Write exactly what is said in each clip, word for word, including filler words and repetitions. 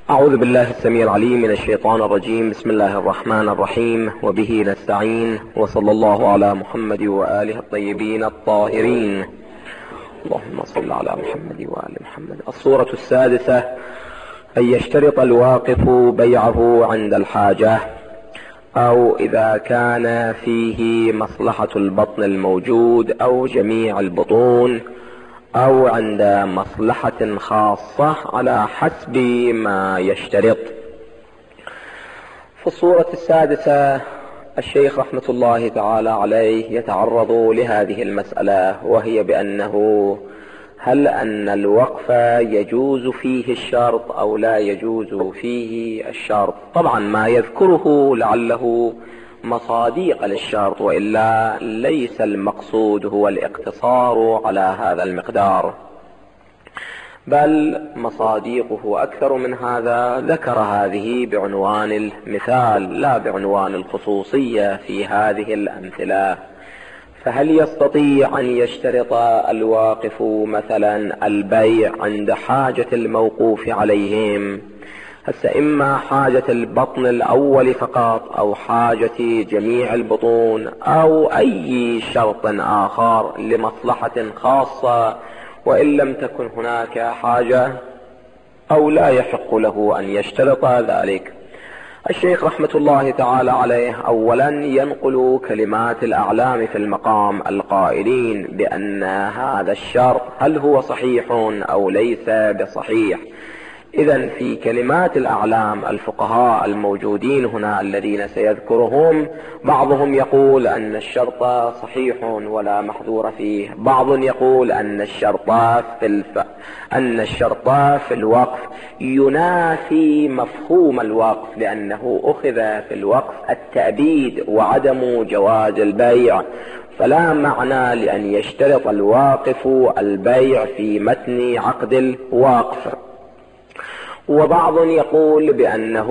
أعوذ بالله السميع العليم من الشيطان الرجيم. بسم الله الرحمن الرحيم، وبه نستعين، وصلى الله على محمد وآله الطيبين الطاهرين. اللهم صل على محمد وآل محمد. الصورة السادسة: أن يشترط الواقف بيعه عند الحاجة، أو إذا كان فيه مصلحة البطن الموجود أو جميع البطون، أو عند مصلحة خاصة على حسب ما يشترط. في الصورة السادسة الشيخ رحمة الله تعالى عليه يتعرض لهذه المسألة، وهي بأنه هل أن الوقف يجوز فيه الشرط أو لا يجوز فيه الشرط. طبعا ما يذكره لعله مصاديق للشرط، وإلا ليس المقصود هو الاقتصار على هذا المقدار، بل مصاديقه أكثر من هذا. ذكر هذه بعنوان المثال لا بعنوان الخصوصية في هذه الأمثلة. فهل يستطيع أن يشترط الواقف مثلا البيع عند حاجة الموقوف عليهم؟ هسه إما حاجة البطن الأول فقط، أو حاجة جميع البطون، أو أي شرط آخر لمصلحة خاصة، وإن لم تكن هناك حاجة أو لا يحق له أن يشترط ذلك. الشيخ رحمة الله تعالى عليه أولا ينقل كلمات الأعلام في المقام القائلين بأن هذا الشرط هل هو صحيح أو ليس بصحيح. إذن في كلمات الأعلام الفقهاء الموجودين هنا الذين سيذكرهم، بعضهم يقول أن الشرط صحيح ولا محذور فيه، بعض يقول أن الشرط في الف... أن الشرط في الوقف ينافي مفهوم الوقف، لأنه أخذ في الوقف التأبيد وعدم جواز البيع، فلا معنى لأن يشترط الواقف البيع في متن عقد الوقف. وبعض يقول بأنه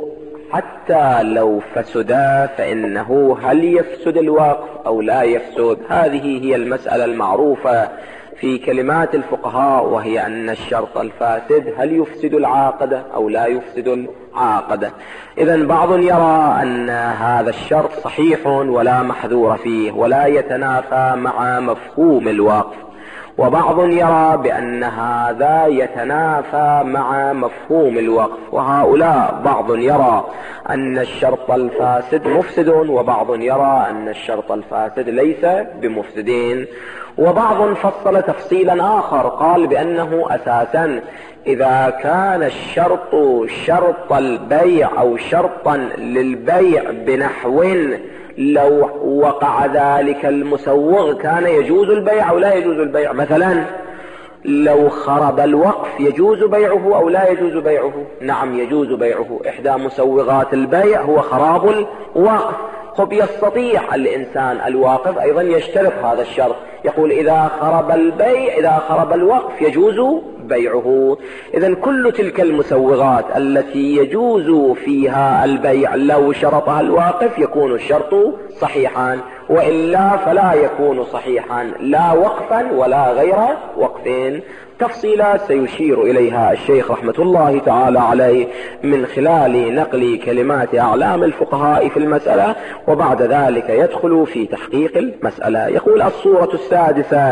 حتى لو فسدا فإنه هل يفسد الوقف أو لا يفسد؟ هذه هي المسألة المعروفة في كلمات الفقهاء، وهي أن الشرط الفاسد هل يفسد العاقدة أو لا يفسد العاقدة. إذن بعض يرى أن هذا الشرط صحيح ولا محذور فيه ولا يتنافى مع مفهوم الوقف، وبعض يرى بأن هذا يتنافى مع مفهوم الوقف. وهؤلاء بعض يرى أن الشرط الفاسد مفسد، وبعض يرى أن الشرط الفاسد ليس بمفسدين. وبعض فصل تفصيلا آخر قال بأنه أساسا إذا كان الشرط شرط البيع أو شرطا للبيع بنحو لو وقع ذلك المسوغ كان يجوز البيع أو لا يجوز البيع. مثلا لو خرب الوقف يجوز بيعه أو لا يجوز بيعه؟ نعم يجوز بيعه. إحدى مسوغات البيع هو خراب الوقف. خب يستطيع الإنسان الواقف أيضا يشترط هذا الشرط، يقول إذا خرب البيع إذا خرب الوقف يجوز بيعه. إذن كل تلك المسوغات التي يجوز فيها البيع لو شرطها الواقف يكون الشرط صحيحا، وإلا فلا يكون صحيحا لا وقفا ولا غير وقف. تفصيلات سيشير إليها الشيخ رحمة الله تعالى عليه من خلال نقل كلمات أعلام الفقهاء في المسألة، وبعد ذلك يدخل في تحقيق المسألة. يقول الصورة السادسة: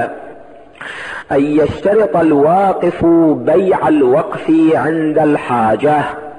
أن يشترط الواقف بيع الوقف عند الحاجة،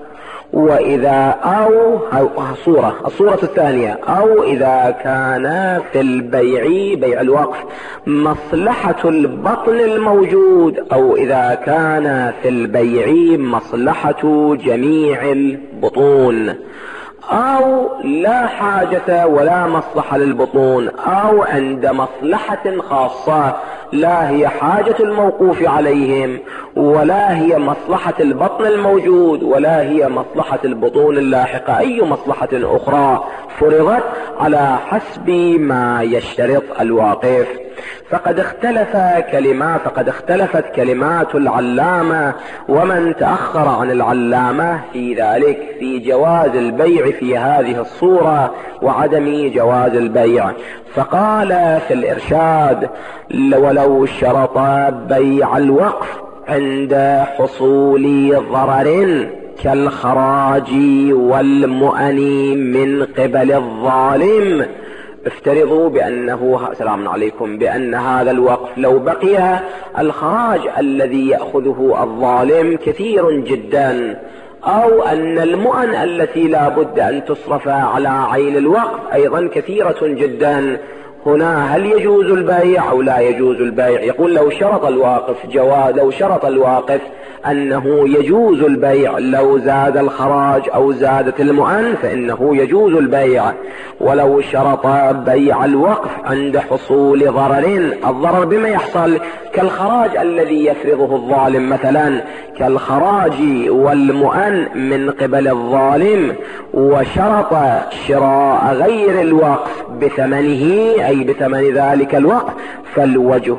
وإذا أو صورة الصورة الثانية أو إذا كان في البيع بيع الوقف مصلحة البطن الموجود، أو إذا كان في البيع مصلحة جميع البطون، أو لا حاجة ولا مصلحة للبطون، أو عند مصلحة خاصة لا هي حاجة الموقوف عليهم ولا هي مصلحة البطن الموجود ولا هي مصلحة البطون اللاحقة، أي مصلحة أخرى فرضت على حسب ما يشترط الواقف. فقد اختلف كلمات فقد اختلفت كلمات العلامة ومن تأخر عن العلامة في ذلك في جواز البيع في هذه الصورة وعدم جواز البيع. فقال في الإرشاد: ولو شرط بيع الوقف عند حصول ضرر كالخراج والمؤن من قبل الظالم. افترضوا بأنه سلام عليكم بأن هذا الوقف لو بقي الخراج الذي يأخذه الظالم كثير جدا، أو أن المؤن التي لا بد أن تصرف على عين الوقف أيضا كثيرة جدا. هنا هل يجوز البيع أو لا يجوز البيع؟ يقول لو شرط الواقف جواز لو شرط الواقف أنه يجوز البيع لو زاد الخراج أو زادت المؤن فإنه يجوز البيع، ولو شرط بيع الوقف عند حصول ضرر، الضرر بما يحصل كالخراج الذي يفرضه الظالم مثلا، كالخراج والمؤن من قبل الظالم، وشرط شراء غير الوقف بثمنه أي بثمن ذلك الوقف، فالوجه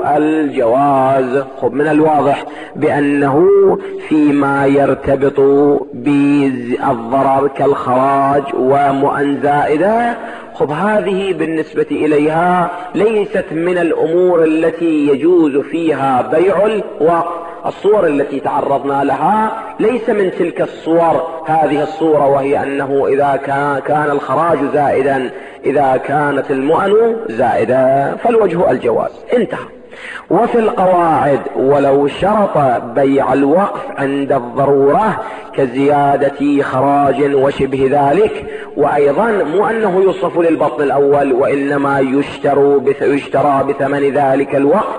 الجواز. خب من الواضح بأنه فيما يرتبط بالضرر كالخراج ومؤن زائدة، خب هذه بالنسبة إليها ليست من الأمور التي يجوز فيها بيع الوقف. الصور التي تعرضنا لها ليس من تلك الصور هذه الصورة، وهي أنه إذا كان الخراج زائدا إذا كانت المؤن زائدة فالوجه الجواز. انتهى. وفي القواعد ولو شرط بيع الوقف عند الضرورة كزيادة خراج وشبه ذلك، وأيضا مو أنه يصرف للبطن الأول وإنما يشترى يشترى بثمن ذلك الوقف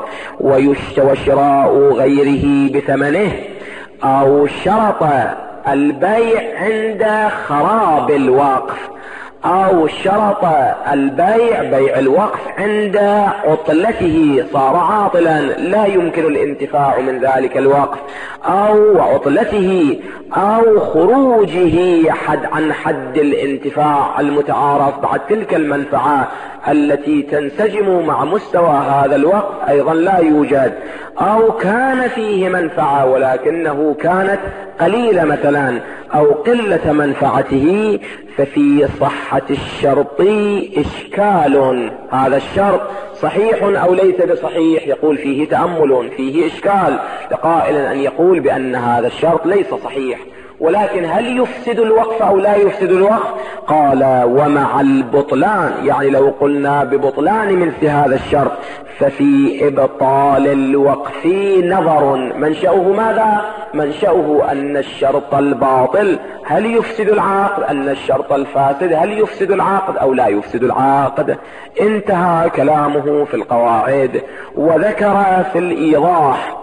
وشراء غيره بثمنه، أو شرط البيع عند خراب الوقف، أو شرط البيع بيع الوقف عند عطلته، صار عاطلا لا يمكن الانتفاع من ذلك الوقف، أو عطلته أو خروجه حد عن حد الانتفاع المتعارف بعد تلك المنفعة التي تنسجم مع مستوى هذا الوقف أيضا لا يوجد، أو كان فيه منفعة ولكنه كانت قليلة مثلا أو قلة منفعته، ففي صحة الشرط إشكال. هذا الشرط صحيح أو ليس بصحيح؟ يقول فيه تأمل، فيه إشكال لقائل أن يقول بأن هذا الشرط ليس صحيح، ولكن هل يفسد الوقف أو لا يفسد الوقف؟ قال ومع البطلان، يعني لو قلنا ببطلان مثل هذا الشرط ففي إبطال الوقف نظر. منشأه ماذا؟ منشأه أن الشرط الباطل هل يفسد العقد، أن الشرط الفاسد هل يفسد العقد أو لا يفسد العقد. انتهى كلامه في القواعد. وذكر في الإيضاح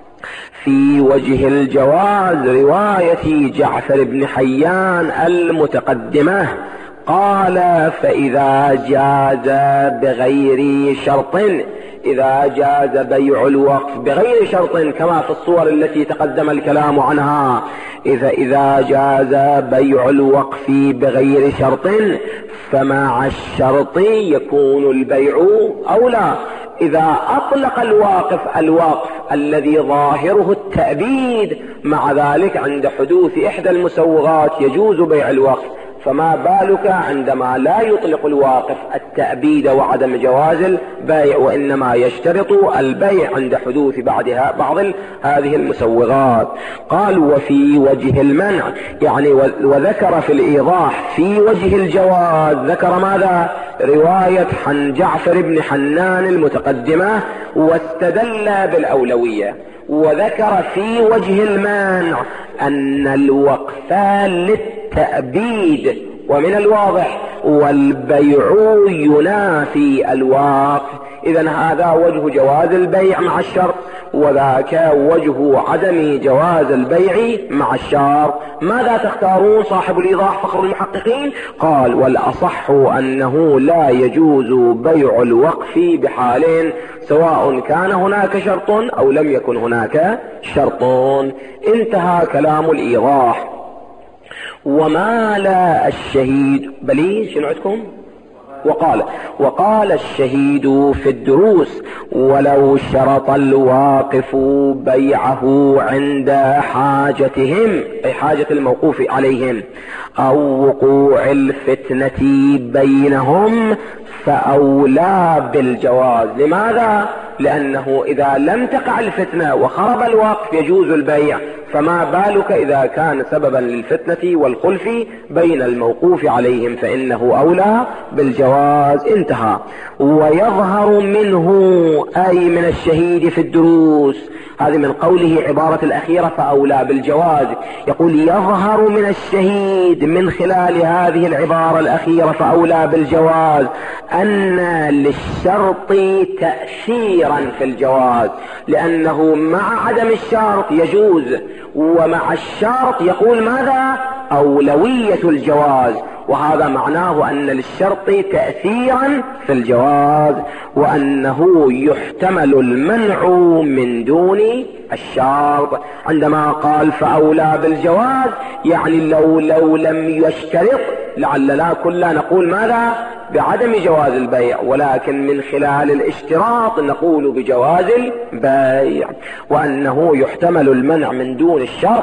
في وجه الجواز رواية جعفر بن حيان المتقدمة، قال فإذا جاز بغير شرط، إذا جاز بيع الوقف بغير شرط كما في الصور التي تقدم الكلام عنها، إذا إذا جاز بيع الوقف بغير شرط فمع الشرط يكون البيع أولى. إذا أطلق الواقف الوقف الذي ظاهره التأبيد، مع ذلك عند حدوث إحدى المسوغات يجوز بيع الوقف، فما بالك عندما لا يطلق الواقف التأبيد وعدم جواز البيع، وإنما يشترط البيع عند حدوث بعدها بعض هذه المسوغات. قال وفي وجه المنع، يعني وذكر في الإيضاح في وجه الجواز ذكر ماذا؟ رواية عن جعفر بن حنان المتقدمة، واستدل بالأولوية. وذكر في وجه المانع أن الوقف للتأبيد، ومن الواضح والبيع ينافي الوقف، إذن هذا وجه جواز البيع مع الشرط، وذاك وجه عدم جواز البيع مع الشرط. ماذا تختارون صاحب الإيضاح فخر المحققين؟ قال والأصح أنه لا يجوز بيع الوقف بحال، سواء كان هناك شرط أو لم يكن هناك شرط. انتهى كلام الإيضاح. ومال الشهيد بلي شنو عندكم؟ وقال وقال الشهيد في الدروس ولو شرط الواقف بيعه عند حاجتهم، أي حاجة الموقوف عليهم، أو وقوع الفتنة بينهم فأولى بالجواز. لماذا؟ لأنه إذا لم تقع الفتنة وخرب الوقف يجوز البيع، فما بالك إذا كان سببا للفتنة والخلف بين الموقوف عليهم فإنه أولى بالجواز. انتهى. ويظهر منه أي من الشهيد في الدروس، هذه من قوله عبارة الأخيرة فأولى بالجواز، يقول يظهر من الشهيد من خلال هذه العبارة الأخيرة فأولى بالجواز أن للشرط تأثيرا في الجواز، لأنه مع عدم الشرط يجوز، ومع الشرط يقول ماذا؟ أولوية الجواز، وهذا معناه أن للشرط تأثيرا في الجواز، وأنه يحتمل المنع من دون الشرط. عندما قال فأولى بالجواز يعني لو لو لم يشترط لعلنا كلنا نقول ماذا؟ بعدم جواز البيع، ولكن من خلال الاشتراط نقول بجواز البيع، وأنه يحتمل المنع من دون الشرط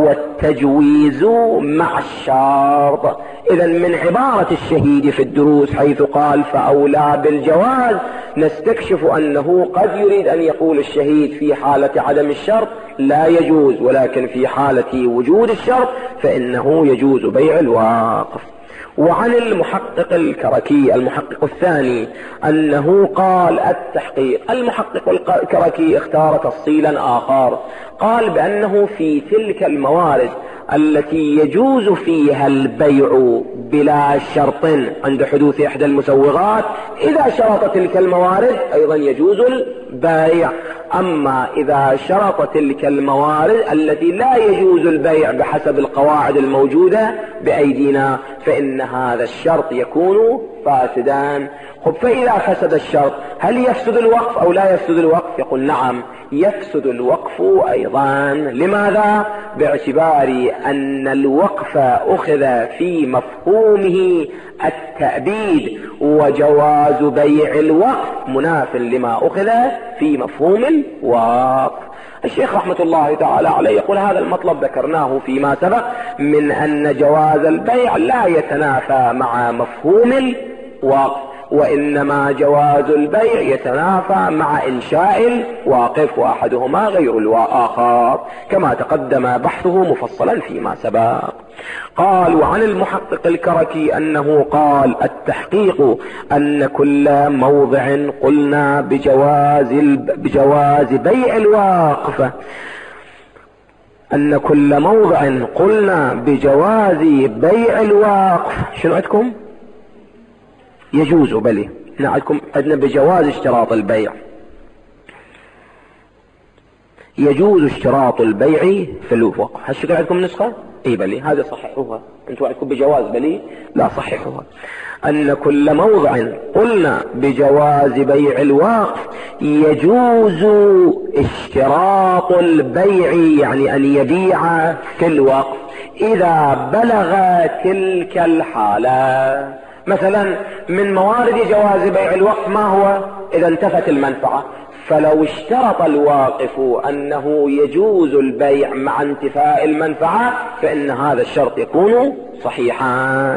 والتجويز مع الشرط. إذا من عبارة الشهيد في الدروس حيث قال فأولى بالجواز نستكشف أنه قد يريد أن يقول الشهيد في حالة عدم الشرط لا يجوز، ولكن في حالة وجود الشرط فإنه يجوز بيع الواقف. وعن المحقق الكركي المحقق الثاني أنه قال التحقيق. المحقق الكركي اختار تفصيلا آخر، قال بأنه في تلك الموارد التي يجوز فيها البيع بلا شرط عند حدوث إحدى المسوغات، إذا شرط تلك الموارد أيضا يجوز البيع. أما إذا شرط تلك الموارد التي لا يجوز البيع بحسب القواعد الموجودة بأيدينا فإن هذا الشرط يكون فاسدان. خب فإذا فسد الشرط هل يفسد الوقف أو لا يفسد الوقف؟ يقول نعم يفسد الوقف أيضا. لماذا؟ باعتبار أن الوقف أخذ في مفهومه التأبيد، وجواز بيع الوقف مناف لما أخذ في مفهوم الوقف. الشيخ رحمة الله تعالى عليه يقول هذا المطلب ذكرناه فيما سبق من أن جواز البيع لا يتنافى مع مفهوم الوقف، وإنما جواز البيع يتنافى مع إنشاء الواقف، وأحدهما غير الآخر كما تقدم بحثه مفصلا فيما سبق. قال وعن المحقق الكركي أنه قال التحقيق أن كل موضع قلنا بجواز, بجواز بيع الواقف أن كل موضع قلنا بجواز بيع الواقف شنو عندكم؟ يجوز بلي نعدكم عندنا بجواز اشتراط البيع، يجوز اشتراط البيع في الوقف. هل شكرا عندكم نسخة؟ اي بلي هذا صححوها انتوا عندكم بجواز بلي لا صححوها. أن كل موضع قلنا بجواز بيع الواقف يجوز اشتراط البيع يعني أن يبيع في الوقف إذا بلغ تلك الحالة. مثلا من موارد جواز بيع الوقف ما هو؟ إذا انتفت المنفعة، فلو اشترط الواقف أنه يجوز البيع مع انتفاء المنفعة فإن هذا الشرط يكون صحيحا.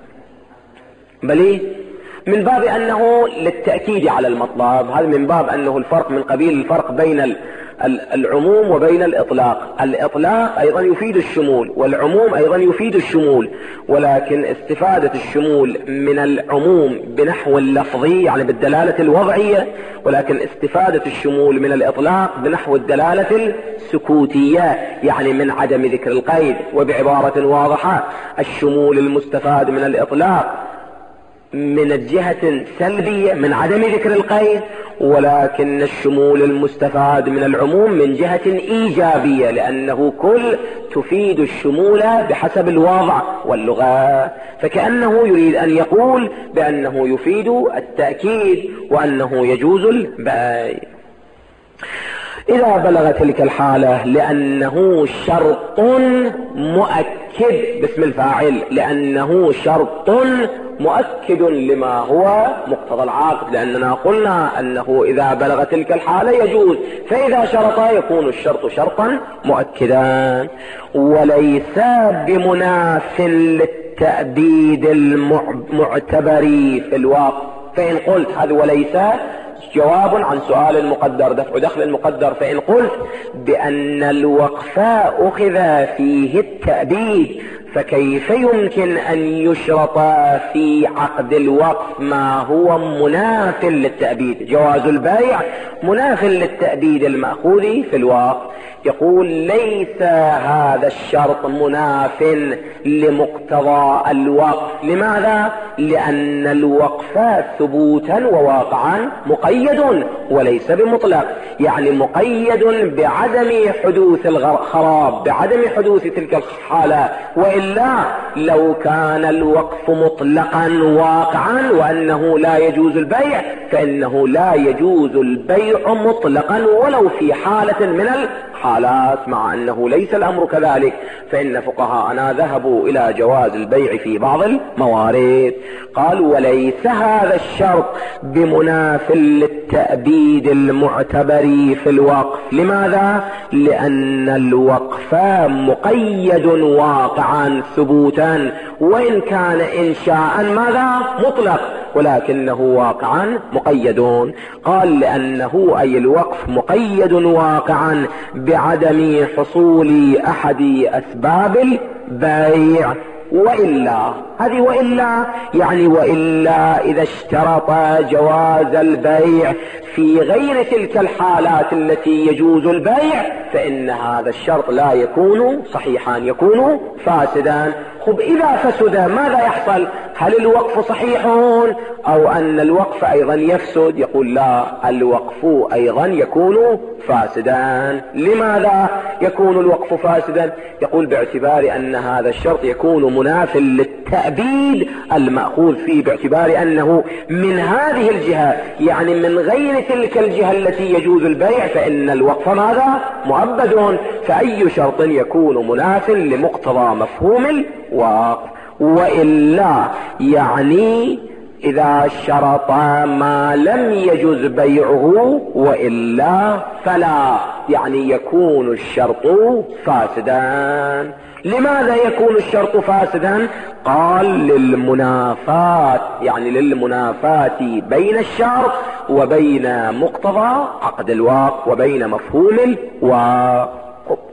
بل من باب أنه للتأكيد على المطلب، هذا من باب أنه الفرق من قبيل الفرق بين العموم وبين الإطلاق. الإطلاق أيضا يفيد الشمول والعموم أيضا يفيد الشمول، ولكن استفادة الشمول من العموم بنحو اللفظي يعني بالدلالة الوضعية، ولكن استفادة الشمول من الإطلاق بنحو الدلالة السكوتية يعني من عدم ذكر القيد. وبعبارة واضحة الشمول المستفاد من الإطلاق من الجهة سلبية من عدم ذكر القيد، ولكن الشمول المستفاد من العموم من جهة إيجابية لأنه كل تفيد الشمول بحسب الوضع واللغة، فكأنه يريد أن يقول بأنه يفيد التأكيد وأنه يجوز البيع إذا بلغ تلك الحالة، لأنه شرط مؤكد باسم الفاعل، لأنه شرط مؤكد لما هو مقتضى العقد، لأننا قلنا أنه إذا بلغ تلك الحالة يجوز، فإذا شرط يكون الشرط شرطا مؤكدا. وليس بمناف للتأبيد المعتبر في الواقع. فإن قلت هذا وليس جواب عن سؤال المقدر دفع دخل المقدر. فإن قلت بأن الوقف أخذ فيه التأبيد فكيف يمكن أن يشرط في عقد الوقف ما هو مناف للتأبيد؟ جواز البيع مناف للتأبيد المأخوذ في الوقف. يقول ليس هذا الشرط مناف لمقتضى الوقف. لماذا؟ لأن الوقف ثبوتا وواقعا مقيد وليس بمطلق، يعني مقيد بعدم حدوث الخراب، بعدم حدوث تلك الحالة. وإلا لو كان الوقف مطلقا واقعا وأنه لا يجوز البيع فإنه لا يجوز البيع مطلقا ولو في حالة من الحالات، مع أنه ليس الأمر كذلك. فإن فقهاءنا ذهبوا إلى جواز البيع في بعض الموارد. قال وليس هذا الشرط بمناف للتأبيد المعتبر في الوقف. لماذا؟ لأن الوقف مقيد واقعا ثبوتا، وإن كان إنشاء ماذا؟ مطلق، ولكنه واقعا مقيدون. قال لأنه أي الوقف مقيد واقعا بعدم حصول أحد أسباب البيع. وإلا هذه وإلا يعني وإلا إذا اشترط جواز البيع في غير تلك الحالات التي يجوز البيع فإن هذا الشرط لا يكون صحيحا، يكون فاسدا. خب إذا فسد ماذا يحصل؟ هل الوقف صحيح أو أن الوقف أيضا يفسد؟ يقول لا، الوقف أيضا يكون فاسدا. لماذا يكون الوقف فاسدا؟ يقول باعتبار أن هذا الشرط يكون مناف للتأبيد المأخوذ فيه، باعتبار أنه من هذه الجهة يعني من غير تلك الجهة التي يجوز البيع فإن الوقف ماذا؟ مؤبد. فأي شرط يكون مناف لمقتضى مفهوم الوقف. وإلا يعني إذا شرط ما لم يجوز بيعه وإلا فلا، يعني يكون الشرط فاسدا. لماذا يكون الشرط فاسدا؟ قال للمنافات، يعني للمنافات بين الشرط وبين مقتضى عقد الوقف وبين مفهوم الوقف.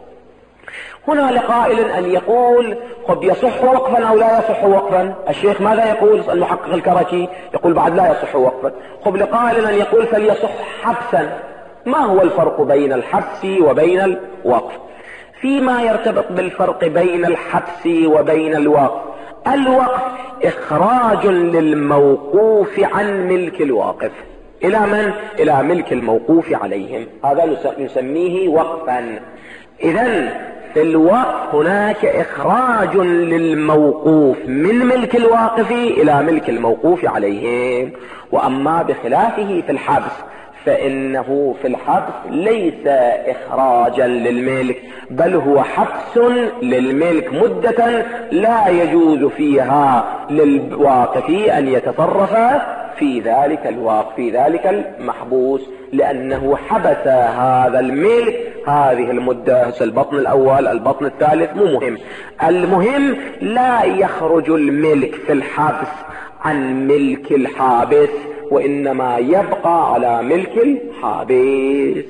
هنا لقائل أن يقول قد يصح وقفا أو لا يصح وقفا. الشيخ ماذا يقول؟ المحقق الكركي يقول بعد لا يصح وقفا. قد لقائل أن يقول فليصح حبسا. ما هو الفرق بين الحبس وبين الوقف؟ فيما يرتبط بالفرق بين الحبس وبين الوقف، الوقف إخراج للموقوف عن ملك الواقف إلى من؟ إلى ملك الموقوف عليهم، هذا نسميه وقفا. إذن في الوقف هناك إخراج للموقوف من ملك الواقف إلى ملك الموقوف عليهم. وأما بخلافه في الحبس فإنه في الحبس ليس إخراجا للملك، بل هو حبس للملك مدة لا يجوز فيها للواقف أن يتصرف في ذلك الواقف، في ذلك المحبوس، لأنه حبس هذا الملك هذه المدة، البطن الأول البطن الثالث مو مهم، المهم لا يخرج الملك في الحبس عن ملك الحابس، وإنما يبقى على ملك الحابس.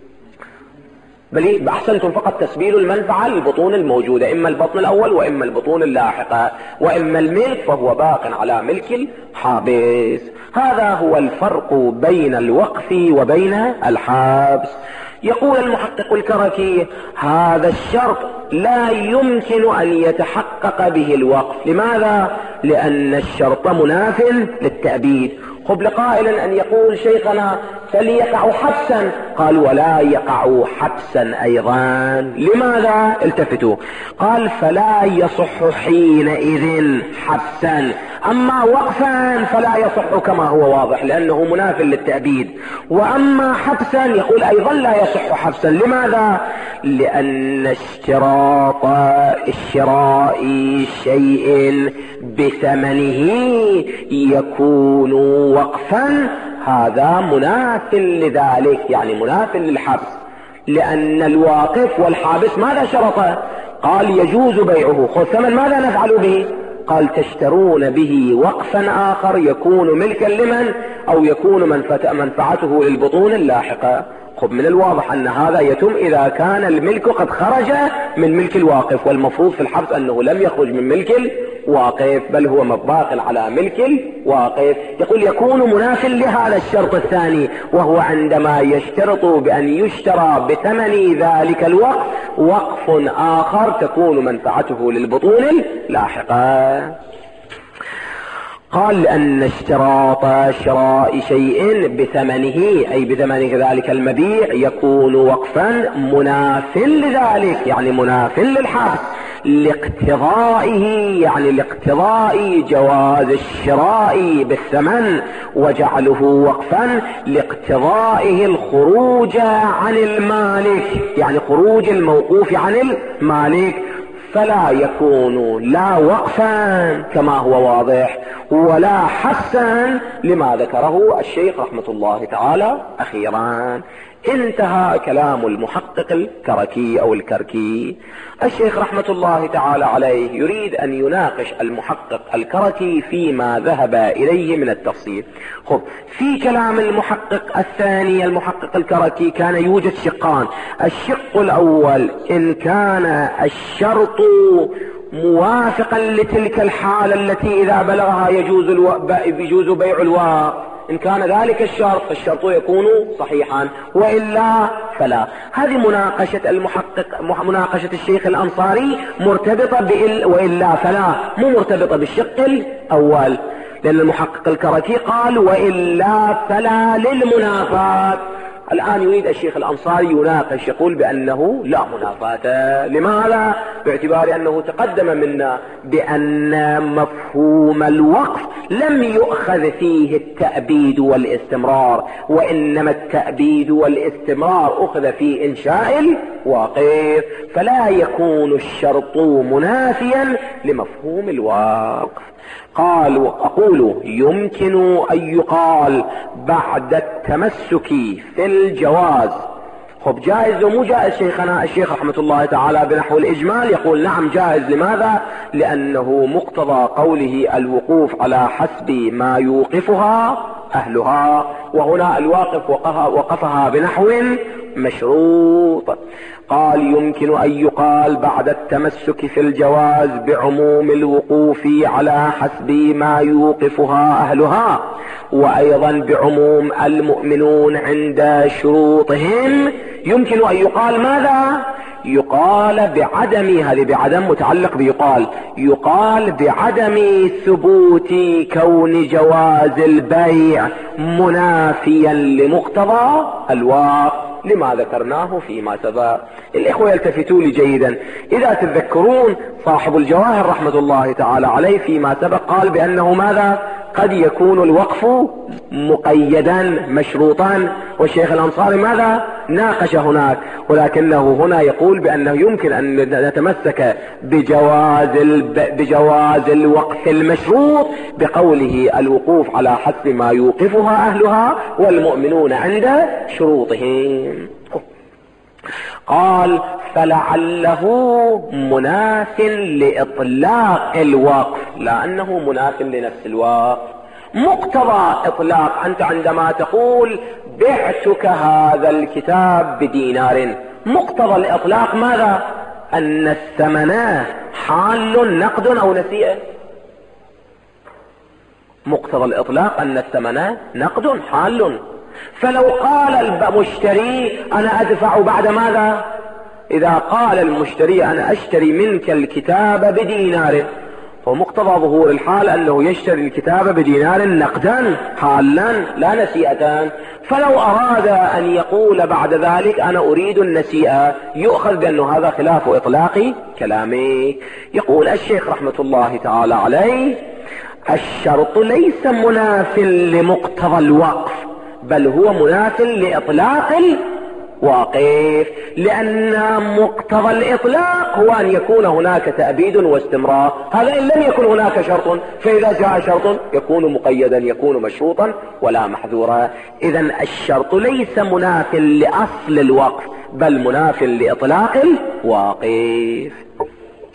بل أحسنتم فقط تسبيل المنفعة للبطون الموجودة، إما البطن الأول وإما البطون اللاحقة، وإما الملك فهو باق على ملك الحابس. هذا هو الفرق بين الوقف وبين الحبس. يقول المحقق الكركي هذا الشرط لا يمكن أن يتحقق به الوقف. لماذا؟ لأن الشرط مناف للتأبيد. قبل قائل أن يقول شيخنا فليقع حبسا، قال ولا يقع حبسا أيضا. لماذا؟ التفتوا، قال فلا يصح حينئذ حبسا، أما وقفا فلا يصح كما هو واضح لأنه مناف للتأبيد، وأما حبسا يقول أيضا لا يصح حبسا. لماذا؟ لأن اشتراط الشراء شيء بثمنه يكون وقفا، هذا مناف لذلك، يعني مناف للحبس، لأن الواقف والحابس ماذا شرط؟ قال يجوز بيعه، خذ ثمن ماذا نفعل به؟ قال تشترون به وقفا آخر يكون ملكا لمن أو يكون منفعته للبطون اللاحقة. خب من الواضح أن هذا يتم إذا كان الملك قد خرج من ملك الواقف، والمفروض في الحبس أنه لم يخرج من ملك الواقف بل هو مباق على ملك الواقف. يقول يكون مناف لهذا الشرط الثاني، وهو عندما يشترط بأن يشترى بثمن ذلك الوقف وقف آخر تكون منفعته للبطون اللاحقة. قال لأن اشتراط شراء شيء بثمنه أي بثمن ذلك المبيع يكون وقفا مناف لذلك، يعني مناف للحبس، لاقتضائه يعني لاقتضاء جواز الشراء بالثمن، وجعله وقفا لاقتضائه الخروج عن المالك، يعني خروج الموقوف عن المالك، فلا يكون لا وقفا كما هو واضح ولا حسا لما ذكره الشيخ رحمة الله تعالى أخيرا. انتهى كلام المحقق الكركي أو الكركي. الشيخ رحمة الله تعالى عليه يريد أن يناقش المحقق الكركي فيما ذهب إليه من التفصيل. خب في كلام المحقق الثاني المحقق الكركي كان يوجد شقان. الشق الأول إن كان الشرط موافقا لتلك الحالة التي إذا بلغها يجوز, الو... يجوز بيع الواقف، إن كان ذلك الشرط فالشرط يكون صحيحا، وإلا فلا. هذه مناقشة المحقق مناقشة الشيخ الأنصاري مرتبطة بإل وإلا فلا، مو مرتبطة بالشق الأول، لأن المحقق الكركي قال وإلا فلا للمنافاة. الآن يريد الشيخ الأنصاري يناقش يقول بأنه لا منافاة. لماذا؟ باعتبار أنه تقدم منا بأن مفهوم الوقف لم يؤخذ فيه التأبيد والاستمرار، وإنما التأبيد والاستمرار أخذ في إنشاء الواقف، فلا يكون الشرط منافيا لمفهوم الوقف. قال أقول يمكن أن يقال بعد التمسك في الجواز. خب جائز ومو جائز شيخنا الشيخ رحمة الله تعالى بنحو الإجمال يقول نعم جائز. لماذا؟ لأنه مقتضى قوله الوقوف على حسب ما يوقفها أهلها، وهنا الواقف وقفها بنحو مشروط. قال يمكن أن يقال بعد التمسك في الجواز بعموم الوقوف على حسب ما يوقفها أهلها، وأيضا بعموم المؤمنون عند شروطهم. يمكن أن يقال ماذا؟ يقال بعدم، هذه بعدم متعلق بيقال، يقال بعدم ثبوت كون جواز البيع منافيا لمقتضى الواقف لما ذكرناه فيما سبق. الإخوة يلتفتوا لي جيدا، إذا تذكرون صاحب الجواهر رحمة الله تعالى عليه فيما سبق قال بأنه ماذا؟ قد يكون الوقف مقيدا مشروطا، والشيخ الأنصاري ماذا؟ ناقش هناك، ولكنه هنا يقول بأنه يمكن أن نتمسك بجواز, بجواز الوقف المشروط بقوله الوقوف على حسب ما يوقفها أهلها والمؤمنون عند شروطهم. قال فلعله مناف لإطلاق الوقف، لا أنه مناف لنفس الوقف. مقتضى إطلاق، أنت عندما تقول بعتك هذا الكتاب بدينار، مقتضى الإطلاق ماذا؟ أن الثمن حال نقد أو نسيئة. مقتضى الإطلاق أن الثمن نقد حال. فلو قال المشتري أنا أدفع بعد ماذا؟ إذا قال المشتري أنا أشتري منك الكتاب بدينار، فمقتضى ظهور الحال أنه يشتري الكتاب بدينار نقدا حالا لا نسيئة. فلو أراد أن يقول بعد ذلك أنا أريد النسيئة، يؤخذ بأنه هذا خلاف إطلاق كلامي. يقول الشيخ رحمة الله تعالى عليه الشرط ليس مناف لمقتضى الوقف، بل هو مناف لإطلاق الواقف، لأن مقتضى الإطلاق هو أن يكون هناك تأبيد واستمرار. هذا إن لم يكن هناك شرط، فإذا جاء شرط يكون مقيدا يكون مشروطا ولا محذورا. إذن الشرط ليس مناف لأصل الوقف، بل مناف لإطلاق الواقف.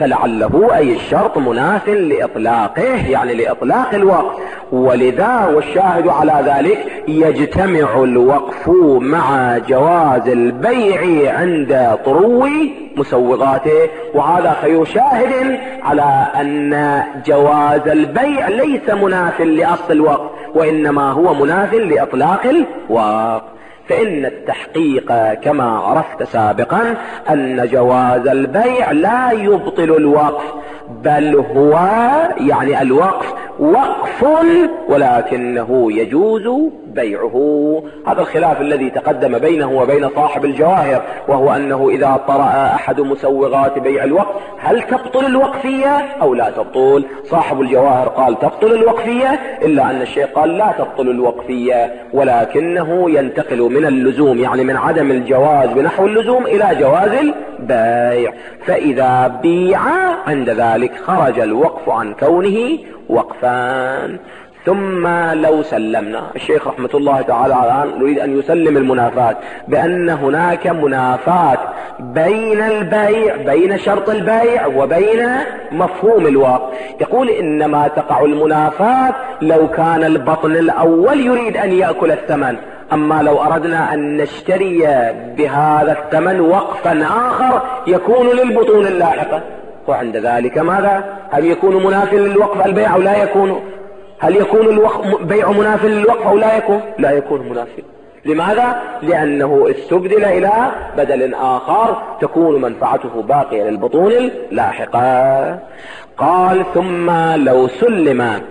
فلعله أي الشرط مناف لإطلاقه، يعني لإطلاق الوقف، ولذا والشاهد على ذلك يجتمع الوقف مع جواز البيع عند طرو مسوغاته. وهذا خير شاهد على أن جواز البيع ليس مناف لأصل الوقف، وإنما هو مناف لإطلاق الوقف. فإن التحقيق كما عرفت سابقا أن جواز البيع لا يبطل الوقف، بل هو يعني الوقف وقف ولكنه يجوز بيعه. هذا الخلاف الذي تقدم بينه وبين صاحب الجواهر، وهو أنه إذا طرأ أحد مسوغات بيع الوقف هل تبطل الوقفية أو لا تبطل؟ صاحب الجواهر قال تبطل الوقفية، إلا أن الشيخ قال لا تبطل الوقفية، ولكنه ينتقل من اللزوم يعني من عدم الجواز بنحو اللزوم إلى جواز البيع. فإذا بيع عند ذلك خرج الوقف عن كونه وقفان. ثم لو سلمنا، الشيخ رحمة الله تعالى الآن يريد أن يسلم المنافات بأن هناك منافات بين البيع، بين شرط البيع وبين مفهوم الوقف. يقول إنما تقع المنافات لو كان البطن الأول يريد أن يأكل الثمن، أما لو أردنا أن نشتري بهذا الثمن وقفا آخر يكون للبطون اللاحقة، وعند ذلك ماذا؟ هل يكون منافي للوقف البيع أو لا يكون؟ هل يكون البيع منافي للوقف أو لا يكون؟ لا يكون منافي. لماذا؟ لأنه استبدل إلى بدل آخر تكون منفعته باقية للبطون اللاحقة. قال ثم لو سلم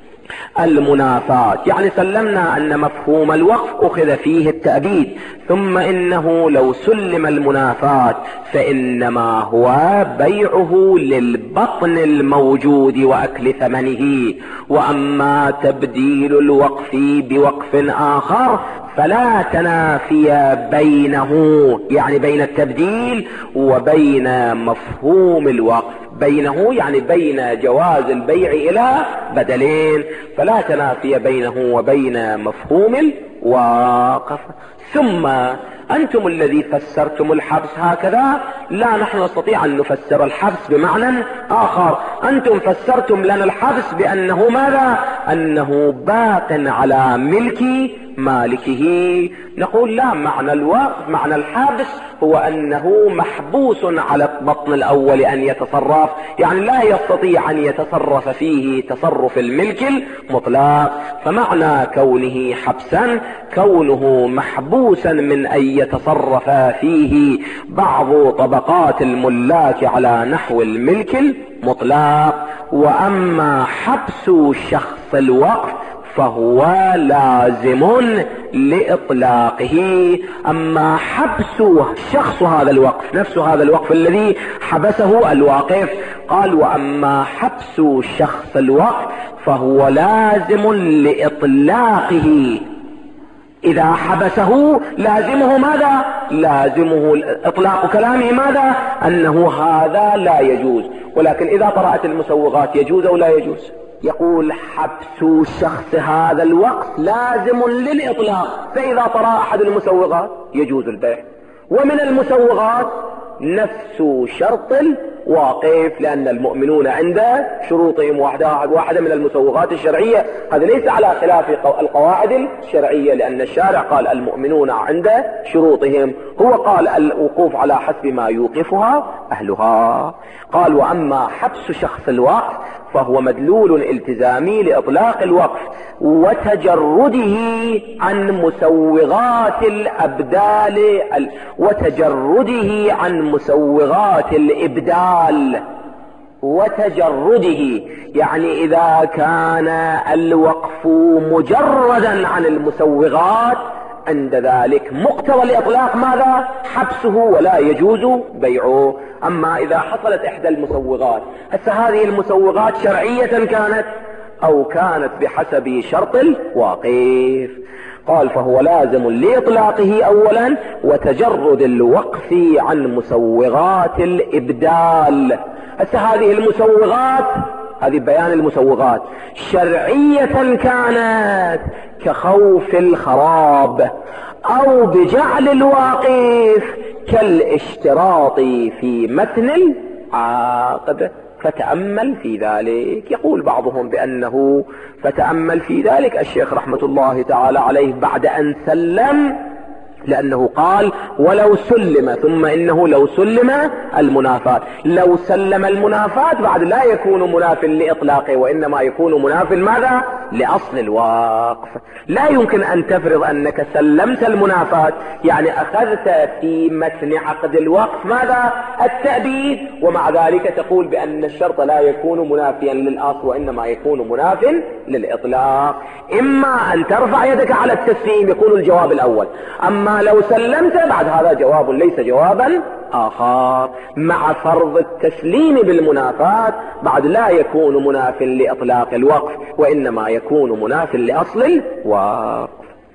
المنافات، يعني سلمنا أن مفهوم الوقف أخذ فيه التأبيد، ثم إنه لو سلم المنافات فإنما هو بيعه للبطن الموجود وأكل ثمنه، وأما تبديل الوقف بوقف آخر فلا تنافي بينه، يعني بين التبديل وبين مفهوم الوقف، بينه يعني بين جواز البيع إلى بدلين، فلا تنافي بينه وبين مفهوم الوقف. ثم أنتم الذي فسرتم الحبس هكذا، لا نحن نستطيع أن نفسر الحبس بمعنى آخر. أنتم فسرتم لنا الحبس بأنه ماذا؟ أنه باق على ملك مالكه. نقول لا، معنى الوقف معنى الحبس هو أنه محبوس على البطن الأول أن يتصرف، يعني لا يستطيع أن يتصرف فيه تصرف الملك المطلق. فمعنى كونه حبسا كونه محبوسا من أن يتصرف فيه بعض طبقات الملاك على نحو الملك المطلق. وأما حبس شخص الوقف فهو لازم لإطلاقه. أما حبس شخص هذا الوقف، نفس هذا الوقف الذي حبسه الواقف، قال وأما حبس شخص الوقف فهو لازم لإطلاقه. إذا حبسه لازمه ماذا؟ لازمه إطلاق كلامه ماذا؟ أنه هذا لا يجوز. ولكن إذا طرأت المسوغات يجوز أو لا يجوز؟ يقول حبس شخص هذا الوقف لازم للإطلاق، فإذا طرأ أحد المسوغات يجوز البيع. ومن المسوغات نفس شرط الواقف، لأن المؤمنون عند شروطهم واحدة واحدة من المسوغات الشرعية. هذا ليس على خلاف القواعد الشرعية، لأن الشارع قال المؤمنون عند شروطهم، هو قال الوقوف على حسب ما يوقفها أهلها. قال وأما حبس شخص الوقف فهو مدلول التزامي لإطلاق الوقف وتجرده عن مسوغات الأبدال، وتجرده عن مسوغات الإبدال. وتجرده يعني إذا كان الوقف مجردا عن المسوغات عند ذلك مقتضى الإطلاق ماذا؟ حبسه ولا يجوز بيعه. أما إذا حصلت إحدى المسوغات، هسه هذه المسوغات شرعية كانت أو كانت بحسب شرط الواقف، قال فهو لازم لإطلاقه أولا وتجرد الوقف عن مسوغات الإبدال. هسه هذه المسوغات، هذه بيان المسوغات شرعية كانت كخوف الخراب أو بجعل الواقف كالاشتراط في متن عقد. فتأمل في ذلك. يقول بعضهم بأنه فتأمل في ذلك الشيخ رحمة الله تعالى عليه بعد أن سلم، لأنه قال ولو سلم، ثم إنه لو سلم المنافاة، لو سلم المنافاة بعد لا يكون مناف لإطلاقه، وإنما يكون مناف ماذا؟ لأصل الوقف. لا يمكن أن تفرض أنك سلمت المنافاة، يعني أخذت في متن عقد الوقف ماذا؟ التأبيد، ومع ذلك تقول بأن الشرط لا يكون منافيا للأصل وإنما يكون مناف للإطلاق. إما أن ترفع يدك على التسليم يكون الجواب الأول، أما لو سلمت بعد هذا جواب ليس جوابا آخر. مع فرض التسليم بالمنافاة بعد لا يكون مناف لإطلاق الوقف وإنما يكون مناف لأصل الوقف.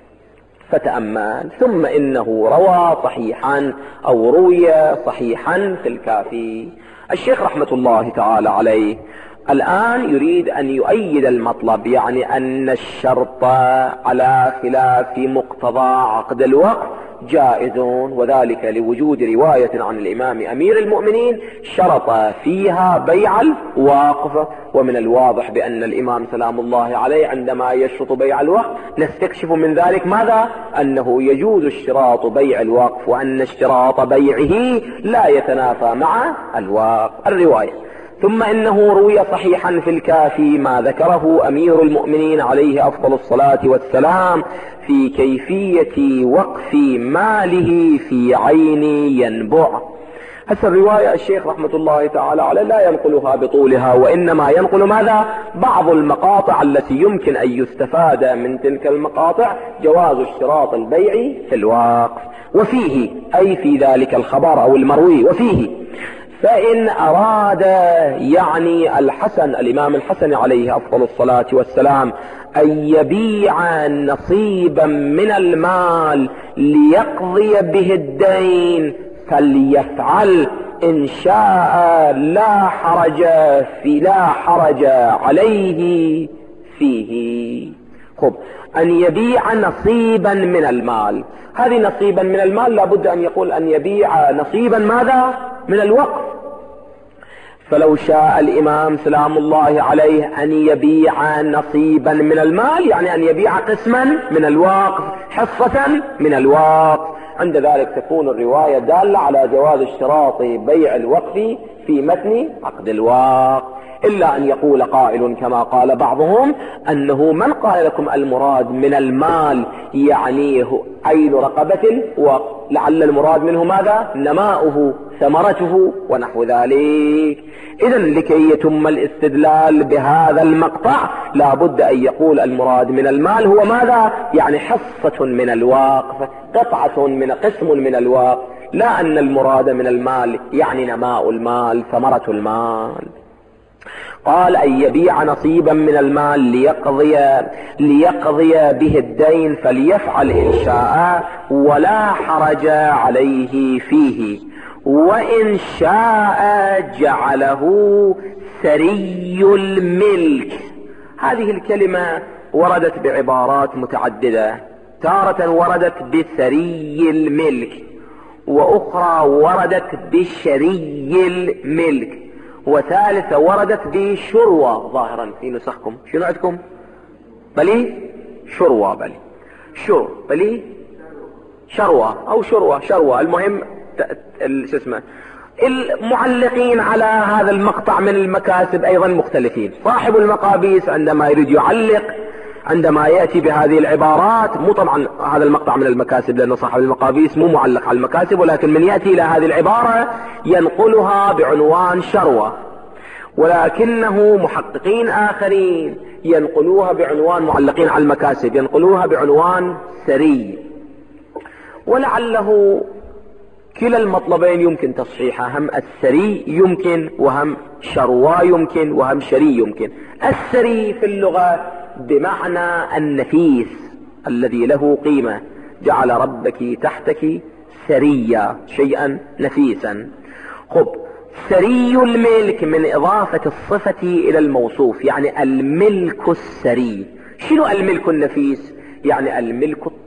فتأمل. ثم إنه روى صحيحا أو روي صحيحا في الكافي. الشيخ رحمة الله تعالى عليه الآن يريد أن يؤيد المطلب، يعني أن الشرط على خلاف مقتضى عقد الوقف جائز، وذلك لوجود رواية عن الإمام أمير المؤمنين شرط فيها بيع الوقف. ومن الواضح بأن الإمام سلام الله عليه عندما يشرط بيع الوقف نستكشف من ذلك ماذا؟ أنه يجوز اشتراط بيع الوقف، وأن اشتراط بيعه لا يتنافى مع الوقف. الرواية. ثم إنه روي صحيحا في الكافي ما ذكره أمير المؤمنين عليه أفضل الصلاة والسلام في كيفية وقف ماله في عين ينبع. هسه الرواية الشيخ رحمة الله تعالى عليه لا ينقلها بطولها، وإنما ينقل ماذا؟ بعض المقاطع التي يمكن أن يستفاد من تلك المقاطع جواز اشتراط البيع في الوقف. وفيه أي في ذلك الخبر أو المروي وفيه فإن أراد، يعني الحسن الإمام الحسن عليه أفضل الصلاة والسلام، أن يبيع نصيبا من المال ليقضي به الدين فليفعل إن شاء، لا حرج في لا حرج عليه فيه. خب، أن يبيع نصيبا من المال، هذه نصيبا من المال لابد أن يقول أن يبيع نصيبا ماذا؟ من الوقف. فلو شاء الإمام سلام الله عليه أن يبيع نصيبا من المال، يعني أن يبيع قسما من الوقف، حصة من الوقف، عند ذلك تكون الرواية دالة على جواز اشتراط بيع الوقف في متن عقد الوقف. إلا أن يقول قائل كما قال بعضهم أنه من قال لكم المراد من المال يعني عين رقبة، ولعل المراد منه ماذا؟ نماؤه، ثمرته ونحو ذلك. إذن لكي يتم الاستدلال بهذا المقطع لابد أن يقول المراد من المال هو ماذا؟ يعني حصة من الوقف، قطعة من قسم من الوقف، لا أن المراد من المال يعني نماء المال، ثمرة المال. قال أن يبيع نصيبا من المال ليقضي, ليقضي به الدين فليفعل إن شاء ولا حرج عليه فيه، وإن شاء جعله سري الملك. هذه الكلمة وردت بعبارات متعددة، تارة وردت بسري الملك، وأخرى وردت بشري الملك، وثالثة وردت بشروة ظاهرا في نسخكم. شنو عندكم؟ بلي شروة، بلي شر بلي شروة أو شروة شروة، المهم شو اسمه. المعلقين على هذا المقطع من المكاسب أيضا مختلفين. صاحب المقابيس عندما يريد يعلق عندما يأتي بهذه العبارات، مو طبعا هذا المقطع من المكاسب لأنه صاحب المقابيس مو معلق على المكاسب، ولكن من يأتي إلى هذه العبارة ينقلها بعنوان شروة، ولكنه محققين آخرين ينقلوها بعنوان معلقين على المكاسب ينقلوها بعنوان سري. ولعله كلا المطلبين يمكن تصحيحها، هم السري يمكن وهم شروى يمكن وهم شري يمكن. السري في اللغة بمعنى النفيس الذي له قيمة، جعل ربك تحتك سريا، شيئا نفيسا. خب، سري الملك من إضافة الصفة إلى الموصوف، يعني الملك السري. شنو الملك النفيس؟ يعني الملك الطيب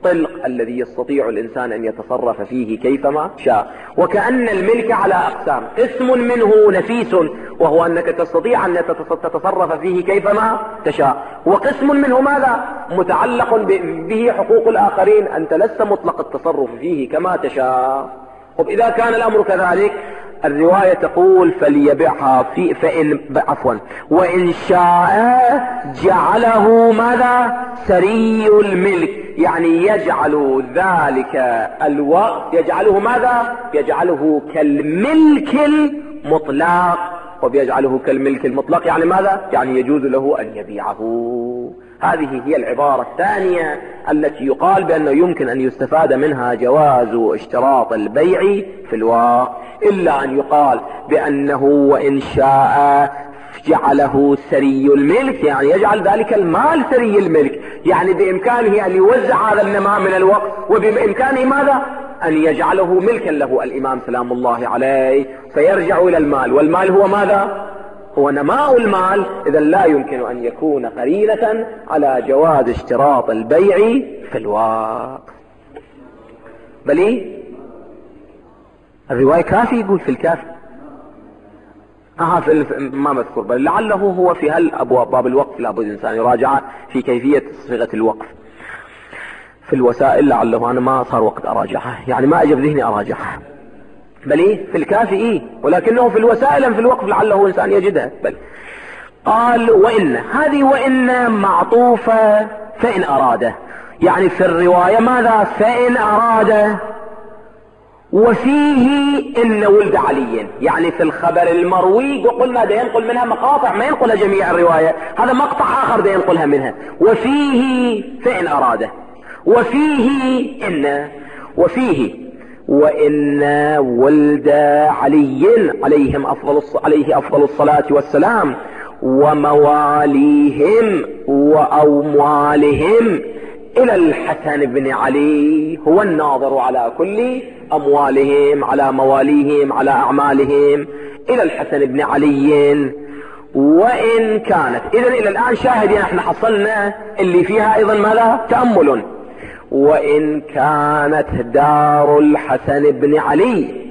الطلق الذي يستطيع الإنسان أن يتصرف فيه كيفما شاء. وكأن الملك على أقسام، قسم منه نفيس وهو أنك تستطيع أن تتصرف فيه كيفما تشاء، وقسم منه ماذا؟ متعلق به حقوق الآخرين، أنت لست مطلق التصرف فيه كما تشاء. طب إذا كان الأمر كذلك، الرواية تقول فليبعها في فإن عفوا وإن شاء جعله ماذا؟ سري الملك، يعني يجعل ذلك الوقت يجعله ماذا؟ يجعله كالملك المطلق. وبيجعله كالملك المطلق يعني ماذا؟ يعني يجوز له أن يبيعه. هذه هي العبارة الثانية التي يقال بأنه يمكن أن يستفاد منها جواز اشتراط البيع في الواقع، إلا أن يقال بأنه وإن شاء جعله سري الملك، يعني يجعل ذلك المال سري الملك، يعني بإمكانه أن يوزع هذا النماء من الوقت، وبإمكانه ماذا؟ أن يجعله ملكا له الإمام سلام الله عليه، فيرجع إلى المال، والمال هو ماذا؟ هو نماء المال. إذا لا يمكن أن يكون قرينة على جواز اشتراط البيع في الواقع. بل إيه؟ الرواية كافي يقول في الكافي أها في الف... ما مذكور، بل لعله هو في هالأبواب باب الوقف لابد الإنسان يراجع في كيفية صيغة الوقف. في الوسائل لعله أنا ما صار وقت أراجعها، يعني ما أجب ذهني أراجعها. بل إيه؟ في الكافي إيه؟ ولكنه في الوسائل في الوقف لعله إنسان يجدها. بل قال وإن، هذه وإن معطوفة فإن أراد، يعني في الرواية ماذا؟ فإن أراد. وفيه إن ولد علي، يعني في الخبر المروي وقلنا ده ينقل منها مقاطع ما ينقلها جميع الرواية، هذا مقطع آخر ده ينقلها منها. وفيه فإن أراد، وفيه إن، وفيه وإن ولد علي عليهم أفضل عليه أفضل الصلاة والسلام ومواليهم وأموالهم إلى الحسن بن علي، هو الناظر على كل أموالهم، على مواليهم، على أعمالهم، إلى الحسن بن علي. وإن كانت، إذن إلى الآن شاهد احنا حصلنا اللي فيها أيضا ماذا؟ تأمل. وإن كانت دار الحسن بن علي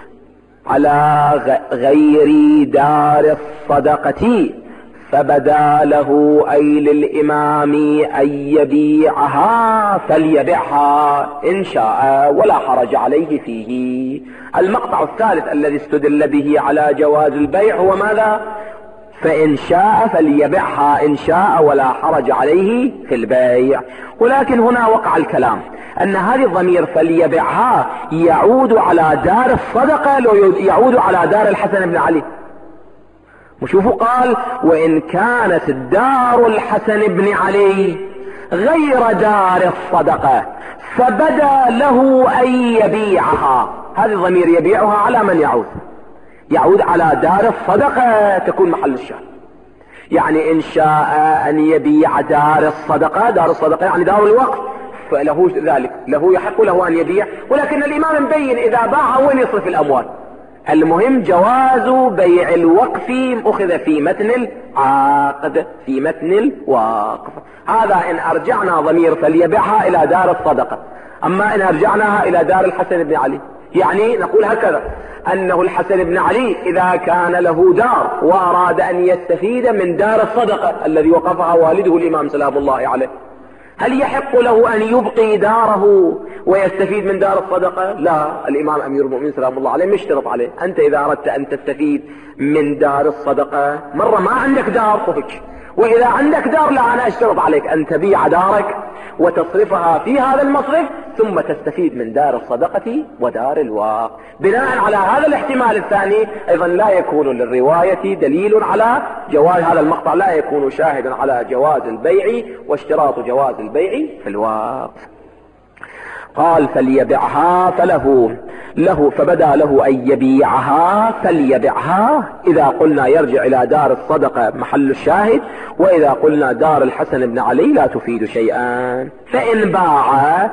على غير دار الصدقة فبدا له أي للإمام أن يبيعها فليبيعها إن شاء ولا حرج عليه فيه. المقطع الثالث الذي استدل به على جواز البيع هو ماذا؟ فإن شاء فليبيعها إن شاء ولا حرج عليه في البيع. ولكن هنا وقع الكلام أن هذه الضمير فليبيعها يعود على دار الصدقة لو يعود على دار الحسن بن علي. وشوفوا قال وإن كانت دار الحسن بن علي غير دار الصدقة فبدا له أن يبيعها، هذه الضمير يبيعها على من يعود؟ يعود على دار الصدقة تكون محل الشاهد. يعني إن شاء أن يبيع دار الصدقة، دار الصدقة يعني دار الوقف، فله ذلك، له يحق له أن يبيع. ولكن الإمام مبين إذا باع وين يصرف الأموال. المهم جواز بيع الوقف أخذ في متن العقد، في متن الوقف. هذا إن أرجعنا ضمير فليبيعها إلى دار الصدقة. أما إن أرجعناها إلى دار الحسن بن علي، يعني نقول هكذا أنه الحسن بن علي إذا كان له دار وأراد أن يستفيد من دار الصدقة الذي وقفها والده الإمام سلام الله عليه، هل يحق له أن يبقي داره ويستفيد من دار الصدقة؟ لا، الإمام أمير المؤمنين سلام الله عليه مشترط عليه. أنت إذا أردت أن تستفيد من دار الصدقة، مرة ما عندك دار خذك، وإذا عندك دار لا، أنا أشترط عليك أن تبيع دارك وتصرفها في هذا المصرف ثم تستفيد من دار الصدقة ودار الوقف. بناء على هذا الاحتمال الثاني أيضا لا يكون للرواية دليل على جواز هذا المقطع، لا يكون شاهدا على جواز البيع واشتراط جواز البيع في الوقف. قال فليبيعها فله له فبدا له أن يبيعها فليبعها. إذا قلنا يرجع إلى دار الصدقة محل الشاهد، وإذا قلنا دار الحسن بن علي لا تفيد شيئا. فإن باع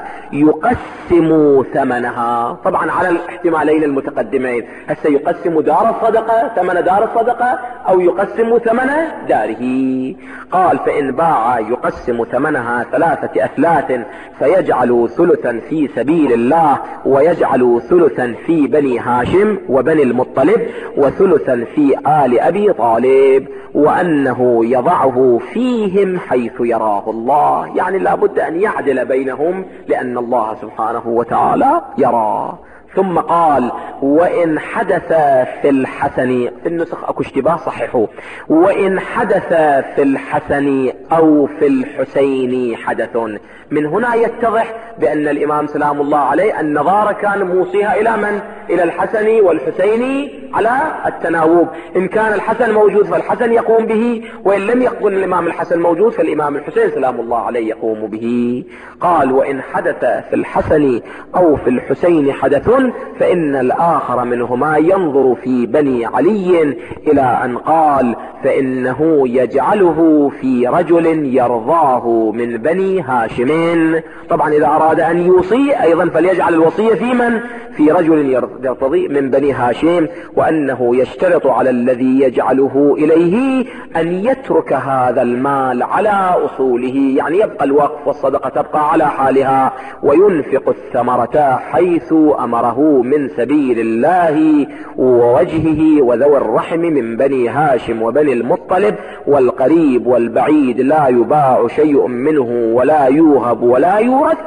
يقسم ثمنها، طبعا على الاحتمالين المتقدمين، هسه يقسم دار الصدقة ثمن دار الصدقة أو يقسم ثمن داره. قال فإن باع يقسم ثمنها ثلاثة أثلاث فيجعل ثلثا في سبيل الله، ويجعل ثلثا في بني هاشم وبني المطلب، وثلثا في آل أبي طالب، وأنه يضعه فيهم حيث يراه الله. يعني لابد أن يعدل بينهم لأن الله سبحانه وتعالى يرى. ثم قال وإن حدث في الحسن، في النسخ اكو اشتباه صححوه، وإن حدث في الحسن أو في الحسين حدث. من هنا يتضح بأن الإمام سلام الله عليه النظارة كان موصيها إلى من؟ إلى الحسن والحسين على التناوب. إن كان الحسن موجود فالحسن يقوم به، وإن لم يكن الإمام الحسن موجود فالإمام الحسين سلام الله عليه يقوم به. قال وإن حدث في الحسن أو في الحسين حدث فإن الآخر منهما ينظر في بني علي، إلى أن قال فإنه يجعله في رجل يرضاه من بني هاشم. طبعا إذا أراد أن يوصي أيضا فليجعل الوصية في من؟ في رجل يرتضي من بني هاشم، وأنه يشترط على الذي يجعله إليه أن يترك هذا المال على أصوله، يعني يبقى الوقف والصدقة تبقى على حالها، وينفق الثمرة حيث أمره من سبيل الله ووجهه وذوي الرحم من بني هاشم وبني المطلب، والقريب والبعيد لا يباع شيء منه ولا يوهب ولا يورث.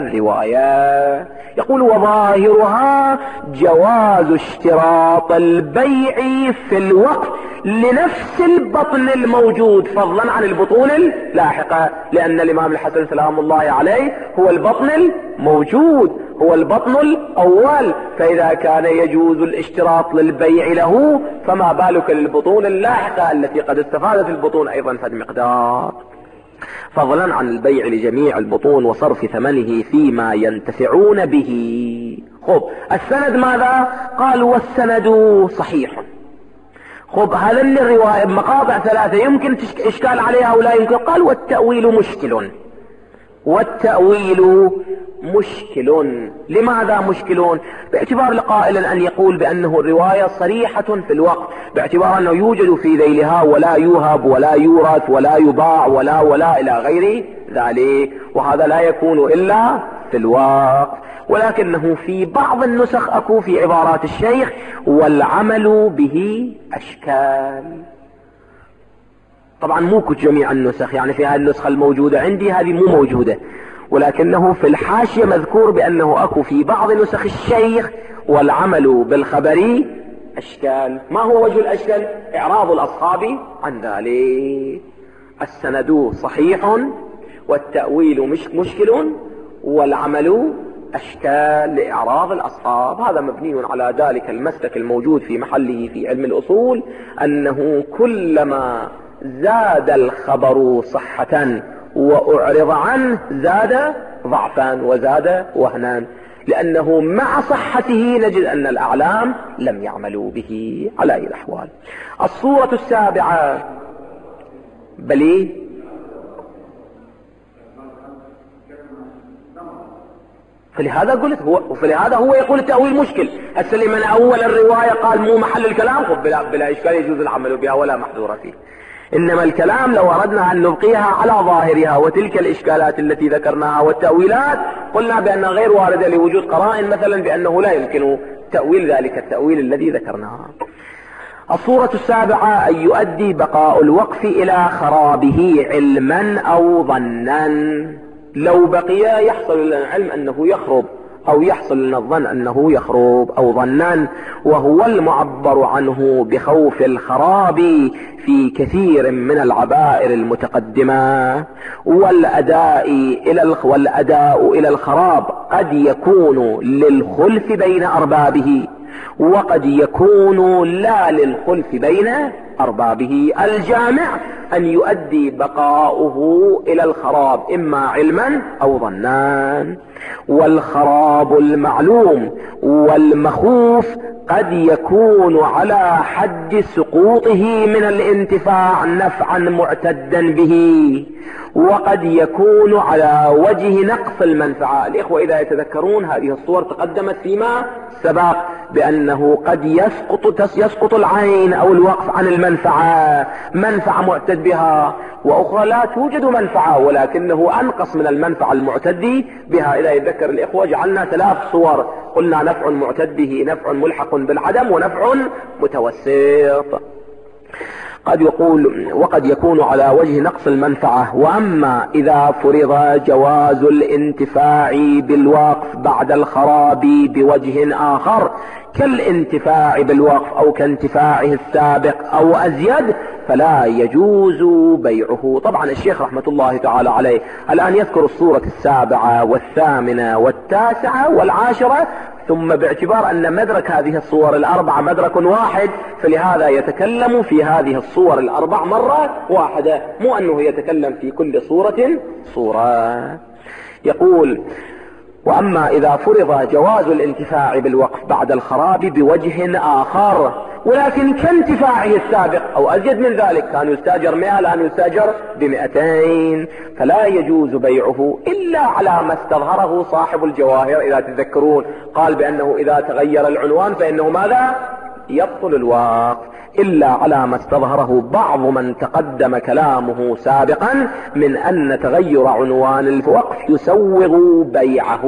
الرواية يقول وظاهرها جواز اشتراط البيع في الوقت لنفس البطن الموجود فضلا عن البطون اللاحقة، لأن الإمام الحسن سلام الله عليه هو البطن الموجود، هو البطن الأول، فإذا كان يجوز الاشتراط للبيع له فما بالك للبطون اللاحقة التي قد استفادت البطون أيضا فد مقدار، فضلا عن البيع لجميع البطون وصرف ثمنه فيما ينتفعون به. خب السند ماذا؟ قال والسند صحيح. خب هذا الرواية بمقاطع ثلاثة يمكن إشكال عليها ولا يمكن. قال والتأويل مشكل، والتأويل مشكل. لماذا مشكل؟ باعتبار لقائل أن يقول بأنه الرواية صريحة في الوقت، باعتبار أنه يوجد في ذيلها ولا يوهب ولا يورث ولا يباع ولا ولا إلى غير ذلك، وهذا لا يكون إلا في الوقت. ولكنه في بعض النسخ أكو في عبارات الشيخ والعمل به أشكال. طبعا مو جميع النسخ، يعني في هذه النسخة الموجودة عندي هذه مو موجودة، ولكنه في الحاشية مذكور بأنه أكو في بعض نسخ الشيخ والعمل بالخبر أشكال. ما هو وجه الأشكال؟ إعراض الأصحاب عن ذلك. السند صحيح والتأويل مش مشكل والعمل أشكال لإعراض الأصحاب. هذا مبني على ذلك المسلك الموجود في محله في علم الأصول، أنه كلما زاد الخبر صحة وأعرض عنه زاد ضعفا وزاد وهنا، لأنه مع صحته نجد أن الأعلام لم يعملوا به على أي الأحوال. الصورة السابعة بلي فلهذا قلت هو وفلهذا هو يقول التأويل مشكل. السلم من أول الرواية قال مو محل الكلام، خب بلا, بلا إشكال يجوز العمل بها ولا محذور فيه. إنما الكلام لو أردنا أن نبقيها على ظاهرها وتلك الإشكالات التي ذكرناها والتأويلات قلنا بأنها غير واردة لوجود قرائن مثلا بأنه لا يمكن تأويل ذلك التأويل الذي ذكرناه. الصورة السابعة أن يؤدي بقاء الوقف إلى خرابه علما أو ظنا. لو بقي يحصل لنا العلم أنه يخرب، أو يحصل لنا الظن أنه يخرب أو ظنا، وهو المعبر عنه بخوف الخراب في كثير من العبائر المتقدمة. والأداء إلى والأداء إلى الخراب قد يكون للخلف بين أربابه، وقد يكون لا للخلف بين أربابه. الجامع أن يؤدي بقاؤه إلى الخراب إما علما أو ظنا. والخراب المعلوم والمخوف قد يكون على حد سقوطه من الانتفاع نفعا معتدا به، وقد يكون على وجه نقص المنفعة. الإخوة إذا يتذكرون هذه الصور تقدمت فيما سبق بأنه قد يسقط, يسقط العين أو الوقف عن المنفعة، منفعة معتد بها، وأخرى لا توجد منفعة ولكنه أنقص من المنفعة المعتد بها. إذا يتذكر الإخوة جعلنا ثلاث صور، قلنا نفع معتد به، نفع ملحق بالعدم، ونفع متوسط. قد يقول وقد يكون على وجه نقص المنفعة. وأما إذا فرض جواز الانتفاع بالوقف بعد الخراب بوجه آخر كالانتفاع بالوقف أو كانتفاعه السابق أو أزيد فلا يجوز بيعه. طبعا الشيخ رحمة الله تعالى عليه الآن يذكر الصورة السابعة والثامنة والتاسعة والعاشرة، ثم باعتبار أن مدرك هذه الصور الأربعة مدرك واحد فلهذا يتكلم في هذه الصور الأربع مرة واحدة، مو أنه يتكلم في كل صورة صورة. يقول: وأما إذا فرض جواز الانتفاع بالوقف بعد الخراب بوجه آخر ولكن كانتفاعه السابق أو أزيد من ذلك، كان يستاجر مئة الآن يستاجر بمئتين، فلا يجوز بيعه إلا على ما استظهره صاحب الجواهر. إذا تذكرون قال بأنه إذا تغير العنوان فإنه ماذا؟ يبطل الوقف، إلا على ما استظهره بعض من تقدم كلامه سابقا من أن تغير عنوان الوقف يسوغ بيعه،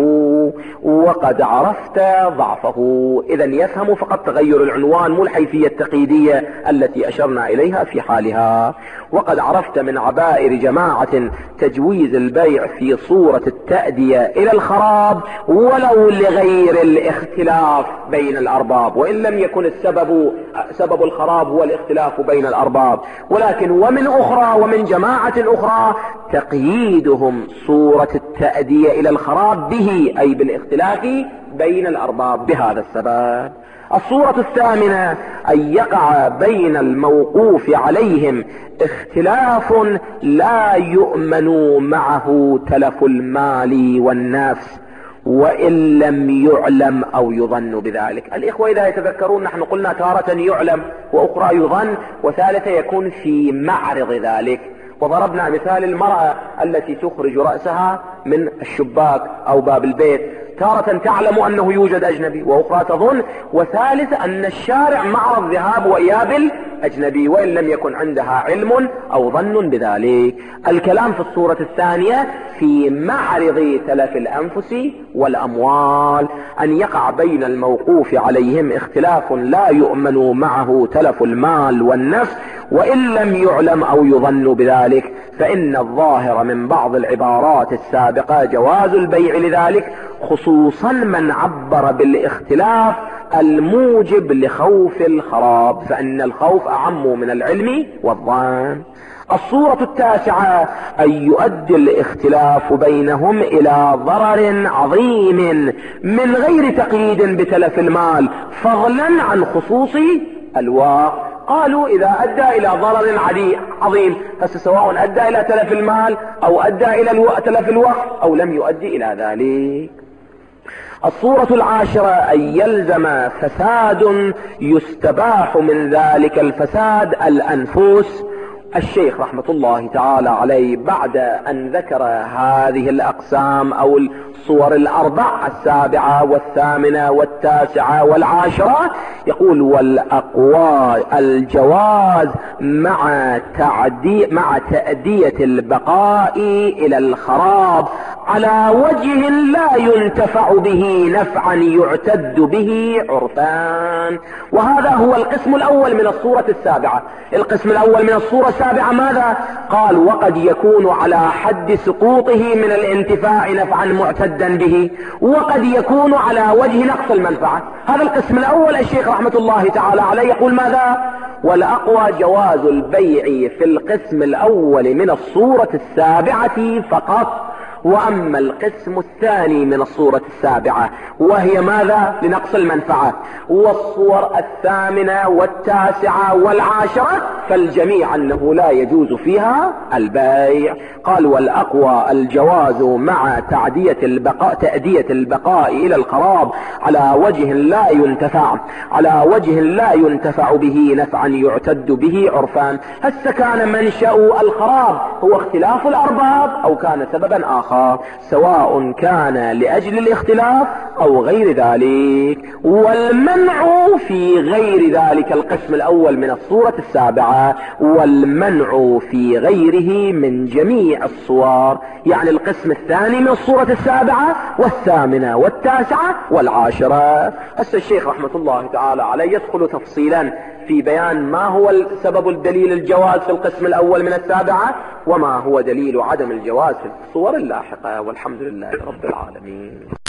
وقد عرفت ضعفه. إذا يفهم فقط تغير العنوان مو الحيثية التقييدية التي أشرنا إليها في حالها. وقد عرفت من عبائر جماعة تجويز البيع في صورة التأدية إلى الخراب ولو لغير الاختلاف بين الأرباب، وإن لم يكن السبب سبب الخراب هو الاختلاف بين الأرباب، ولكن ومن أخرى ومن جماعة أخرى تقييدهم صورة التأدية إلى الخراب به، أي بالاختلاف بين الأرباب بهذا السبب. الصورة الثامنة أن يقع بين الموقوف عليهم اختلاف لا يؤمن معه تلف المال والنفس وإن لم يعلم أو يظن بذلك. الإخوة إذا يتذكرون نحن قلنا تارة يعلم وأخرى يظن وثالثة يكون في معرض ذلك، وضربنا مثال المرأة التي تخرج رأسها من الشباك أو باب البيت، تارة تعلم أنه يوجد أجنبي وأخرى تظن، وثالثة أن الشارع معرض ذهاب وإياب الأجنبي وإن لم يكن عندها علم أو ظن بذلك. الكلام في الصورة الثانية في معرض تلف الأنفس والأموال، أن يقع بين الموقوف عليهم اختلاف لا يؤمن معه تلف المال والنفس وإن لم يعلم أو يظن بذلك، فإن الظاهر من بعض العبارات السابقة جواز البيع لذلك، خصوصا من عبر بالاختلاف الموجب لخوف الخراب، فإن الخوف أعم من العلم والظن. الصورة التاسعة أن يؤدي الاختلاف بينهم إلى ضرر عظيم من غير تقييد بتلف المال فضلا عن خصوص الواقع. قالوا إذا أدى إلى ضرر عظيم فسواء أدى إلى تلف المال أو أدى إلى تلف الوقت أو لم يؤدي إلى ذلك. الصورة العاشرة أن يلزم فساد يستباح من ذلك الفساد الأنفس. الشيخ رحمة الله تعالى عليه بعد أن ذكر هذه الأقسام أو الصور الأربع السابعة والثامنة والتاسعة والعاشرة يقول: والأقوى الجواز مع تعدي مع تأدية البقاء إلى الخراب على وجه لا ينتفع به نفعا يعتد به عرفان. وهذا هو القسم الأول من الصورة السابعة. القسم الأول من الصورة السابعة ماذا؟ قال: وقد يكون على حد سقوطه من الانتفاع نفعا معتدا به، وقد يكون على وجه نقص المنفعة. هذا القسم الأول الشيخ رحمة الله تعالى عليه يقول ماذا؟ والأقوى جواز البيع في القسم الأول من الصورة السابعة فقط، وأما القسم الثاني من الصورة السابعة وهي ماذا؟ لنقص المنفعة، والصور الثامنة والتاسعة والعاشرة فالجميع أنه لا يجوز فيها البيع. قال والأقوى الجواز مع تعدية البقاء تأدية البقاء إلى الخراب على وجه لا ينتفع على وجه لا ينتفع به نفعا يعتد به عرفان. هسه كان منشأ الخراب هو اختلاف الأرباب أو كان سببا آخر، سواء كان لأجل الاختلاف أو غير ذلك. والمنع في غير ذلك القسم الأول من الصورة السابعة، والمنع في غيره من جميع الصور، يعني القسم الثاني من الصورة السابعة والثامنة والتاسعة والعاشرة. هسه الشيخ رحمة الله تعالى عليه يدخل تفصيلا في بيان ما هو سبب الدليل الجواز في القسم الأول من السابعة وما هو دليل عدم الجواز في الصور اللاحقة. والحمد لله رب العالمين.